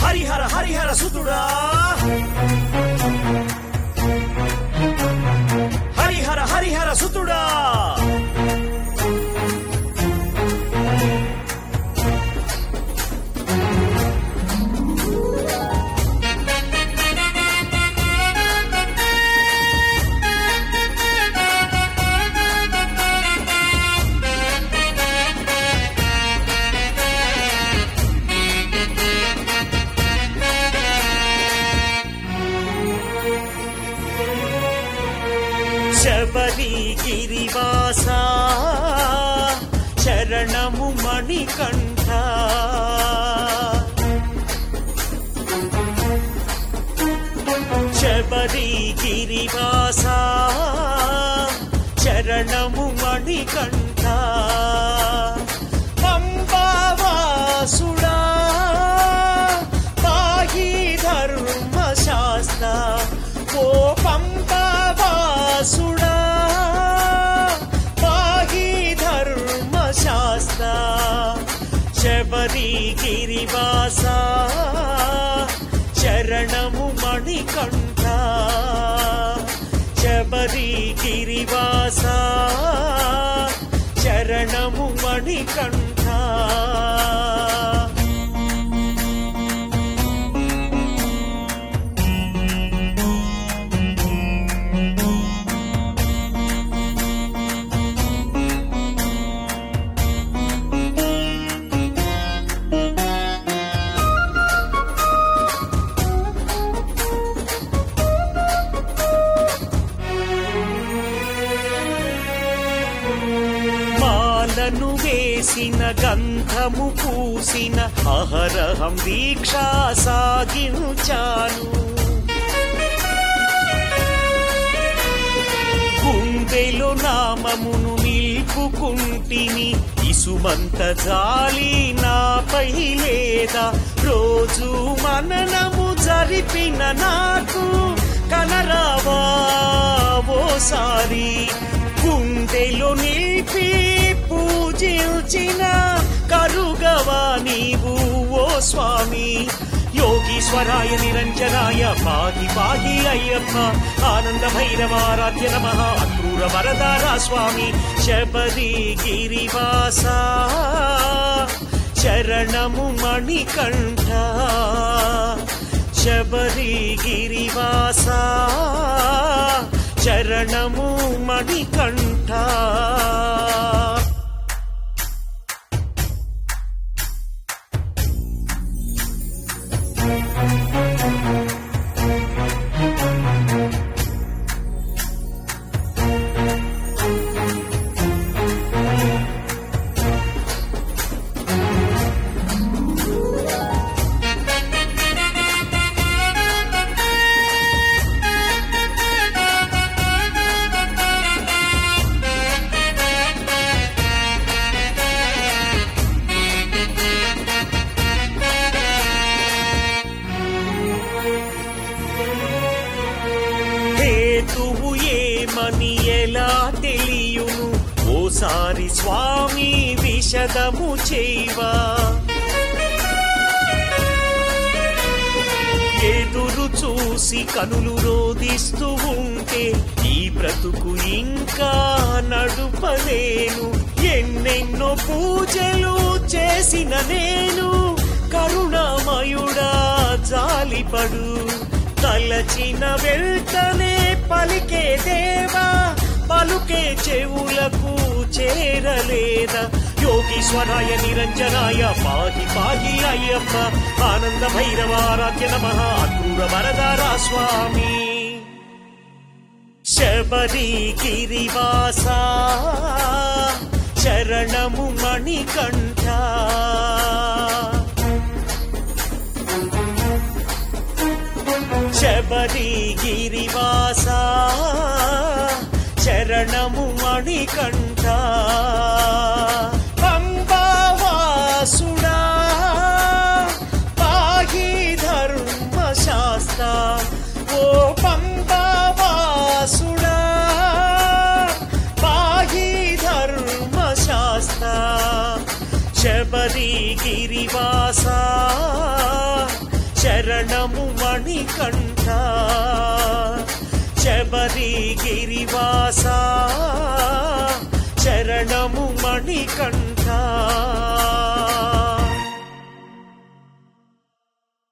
హరిహర హరిహర సుతుడా హరిహర హరిహర సుతుడా శబరి గిరివాసా శరణము మణికంఠ శబరి గిరివాసా శరణము మణికంఠ పంబావాసుడా పాహి ధర్మశాస్త్ర ఓ పంబావాసుడా శబరి గిరివాసా శరణము మణికంఠ శబరి గిరివాసా శరణము మణికంఠ మాలను వేసిన గంధము పూసిన అహరహం దీక్షా సాగించాను గుండెలో నామమును నిల్పుకుంటిని ఇసుమంత జాలి నాపై లేదా రోజు మననము జరిపిన నాకు కనరావా ఓసారి గుండెలో నిలిపి పూజించిన కరుగవా నీవు ఓ స్వామి యోగీశ్వరాయ నిరంజనాయ పాహి పాహి అయ్యప్ప ఆనంద భైరవారాధ్య నమః అక్రూర వరదారా స్వామి శబరి గిరివాసా శరణము మణికంఠ శబరి గిరివాసా శరణము మణికంఠ హేతువు ఏమని ఎలా తెలియును ఓసారి స్వామి విశదము చేయవా ఎదురు చూసి కనులు రోదిస్తూ ఉంటే ఈ బ్రతుకు ఇంకా నడుపలేను ఎన్నెన్నో పూజలు చేసిన నేను కరుణామయుడా జాలిపడు తలచిన వెంటనే పలికే దేవా పలుకే చెవులకు చేరలేదా యోగీశ్వరాయ నిరంజనాయ పాహి పాహి అయ్యప్ప ఆనంద భైరవారాధ్య నమః అక్రూర వరదారా స్వామి శబరి గిరివాసా శరణము మణికంఠ శబరి గిరివాసా శరణము మణికంఠ పంబావాసుడా పాహి ధర్మశాస్త్ర ఓ పంబావాసుడా పాహి ధర్మశాస్త్ర శబరి గిరివాసా శరణము మణికంఠ శబరిగిరివాస శరణము మణికంఠ